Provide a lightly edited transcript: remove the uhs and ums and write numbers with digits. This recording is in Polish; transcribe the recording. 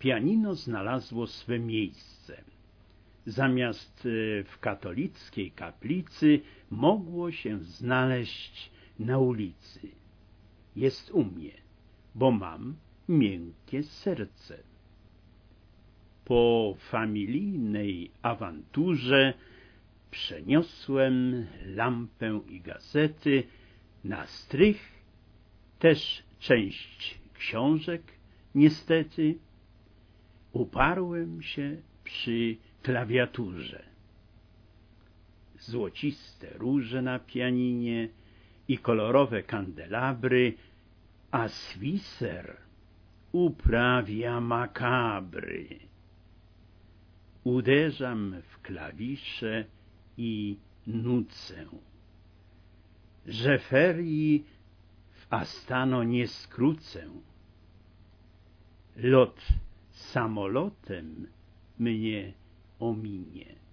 pianino znalazło swe miejsce. Zamiast w katolickiej kaplicy mogło się znaleźć na ulicy. Jest u mnie, bo mam miękkie serce. Po familijnej awanturze przeniosłem lampę i gazety na strych, też część książek, niestety. Uparłem się przy klawiaturze. Złociste róże na pianinie i kolorowe kandelabry, a Swisser uprawia makabry. Uderzam w klawisze i nucę, że ferii w Astano nie skrócę. Lot samolotem mnie ominie.